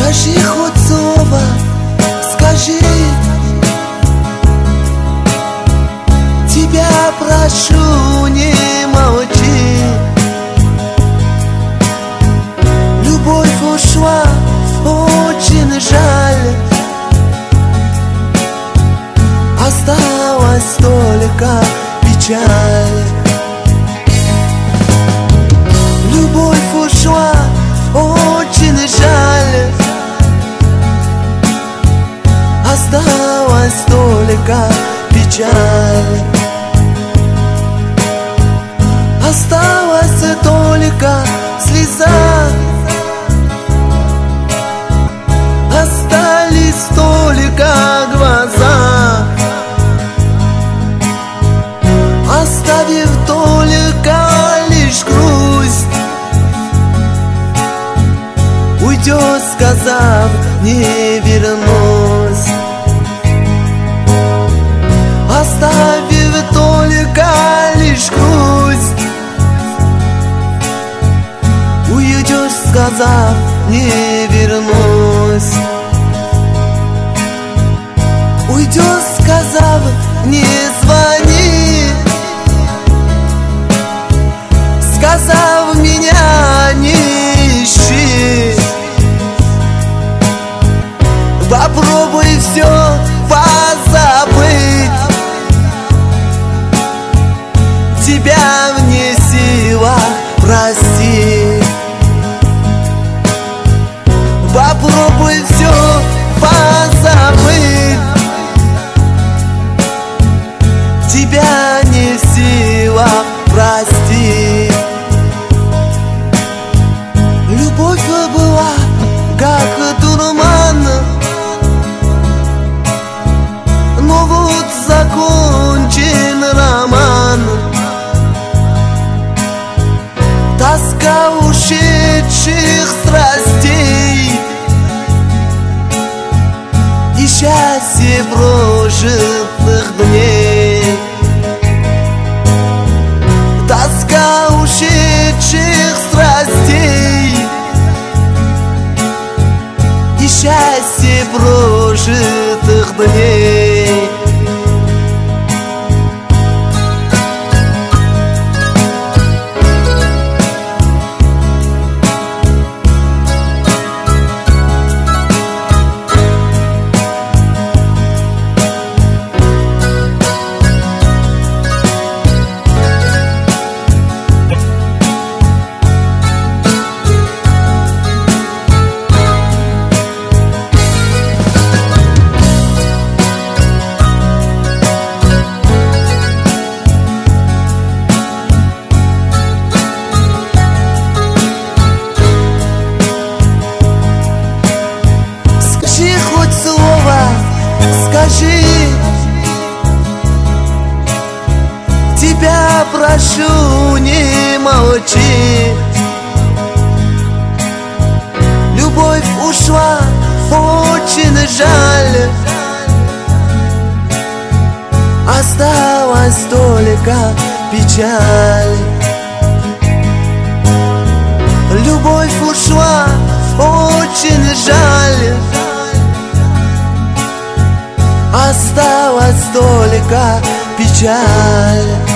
Скажи хоть слово, скажи. Тебя прошу, не молчи. Любовь ушла, очень жаль. Осталась только печаль. Любовь ушла, очень жаль. Осталась только печаль. Осталась только слеза. Остались только глаза, оставив только лишь грусть. Уйдет, сказав, не вернусь. Оставив только лишь грусть. Уйдешь, сказав, не вернусь. Уйдешь, сказав, не звони. Сказав, меня не ищи. Попробуй все позабыть. Тебя вне силах простить. Попробуй все позабыть. Тебя не в силах простить. Любовь была как дурман, но вот закончен роман. Тоска ушедших страстей и счастье прожитых дней. Тоска ушедших страстей и счастье прожитых дней. Скажи, тебя прошу, не молчи. Любовь ушла, очень жаль. Осталась только печаль. Любовь ушла, очень жаль. Осталась только печаль.